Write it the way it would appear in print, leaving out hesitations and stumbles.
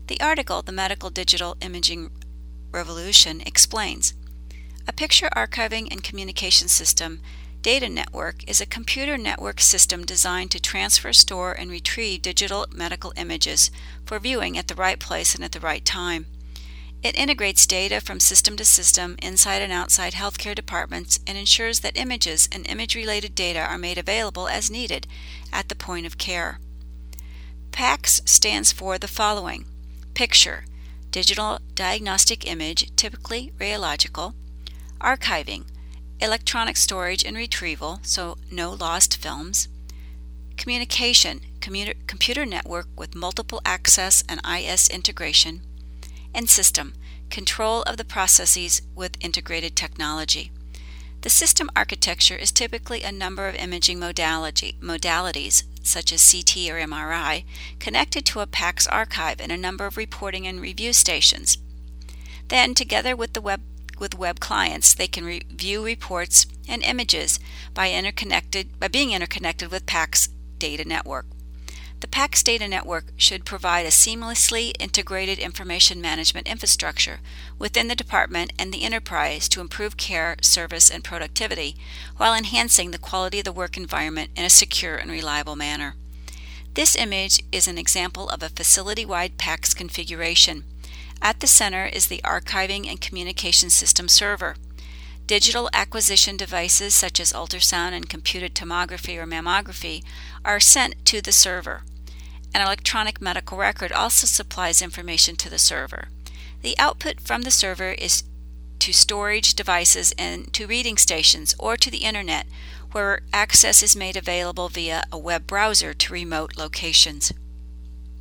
The article, The Medical Digital Imaging Revolution, explains, a picture archiving and communication system data network is a computer network system designed to transfer, store, and retrieve digital medical images for viewing at the right place and at the right time. It integrates data from system to system, inside and outside healthcare departments, and ensures that images and image-related data are made available as needed at the point of care. PACS stands for the following: picture, digital diagnostic image, typically radiological; archiving, electronic storage and retrieval, so no lost films; communication, computer network with multiple access and IS integration; and system, control of the processes with integrated technology. The system architecture is typically a number of imaging modalities, such as CT or MRI, connected to a PACS archive and a number of reporting and review stations. Then, together with web clients, they can review reports and images by being interconnected with PACS data network. The PACS data network should provide a seamlessly integrated information management infrastructure within the department and the enterprise to improve care, service, and productivity, while enhancing the quality of the work environment in a secure and reliable manner. This image is an example of a facility-wide PACS configuration. At the center is the archiving and communication system server. Digital acquisition devices such as ultrasound and computed tomography or mammography are sent to the server. An electronic medical record also supplies information to the server. The output from the server is to storage devices and to reading stations or to the internet, where access is made available via a web browser to remote locations.